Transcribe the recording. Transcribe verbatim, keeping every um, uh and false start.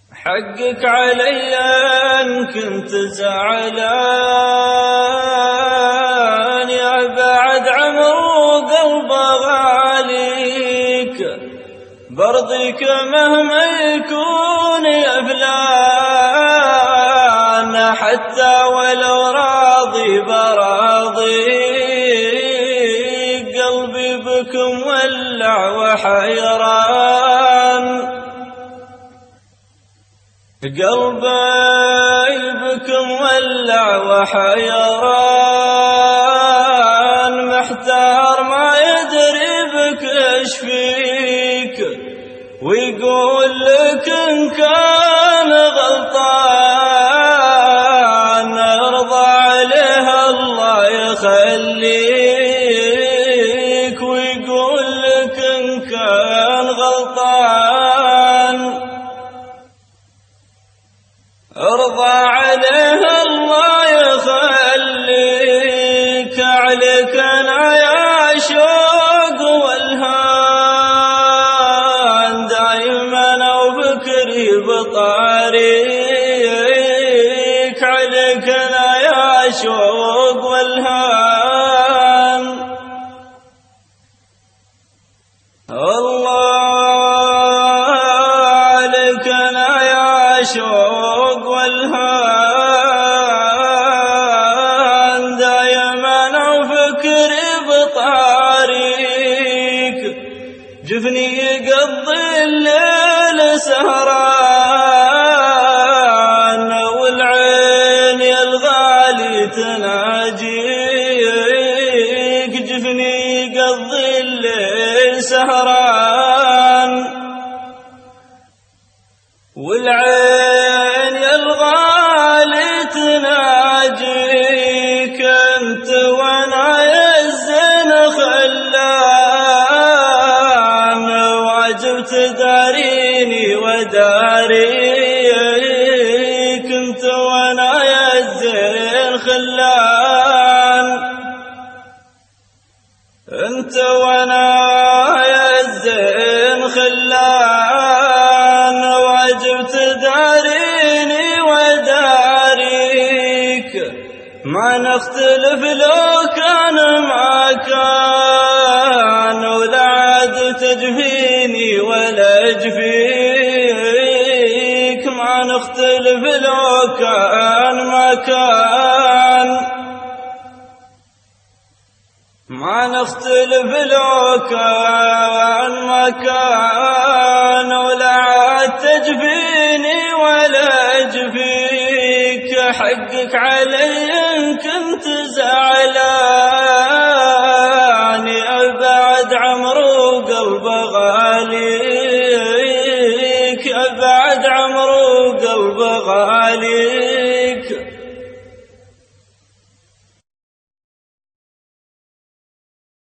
حقك علي إن كنت زعلان، يا بعد عمر وقلب غاليك، برضيك مهما يكون يا فلان، حتى ولو راضي براضيك، قلبي بكم ولع وحيران، قلبي بكم ولع وحيران، محتار ما يدري بك ايش فيك، ويقول لك ان كان غلطان ارضى عليه الله يخليك، ويقول لك ان كان غلطان ارضى عليه الله يخليك. عليك انا يا شوق والهان، دايما وبكري بطريق، عليك انا يا شوق والهان، الله عليك انا يا شوق والهان، دايما وفكري بطريق، جفني يقضي الليل سهران، والعين يا الغالي تناجيك، جفني يقضي الليل سهران، والعين يا الغالي تناجيك، انت وانا يا الزين خلان، واجب تداريني وداريك، انت وانا يا الزين خلان، انت وانا يا الزين خلان، واجب تداريني وداريك، ما نختلف لو كان ما كان، ولا عاد تجفيني ولا اجفيك، ما نختلف لو كان ما كان، ما نختلف لو كان ما كان، ولا عاد تجفيني ولا اجفيك، حقك علي ان كنت زعلان، ابعد عمر وقلب غاليك، ابعد عمر وقلب غاليك.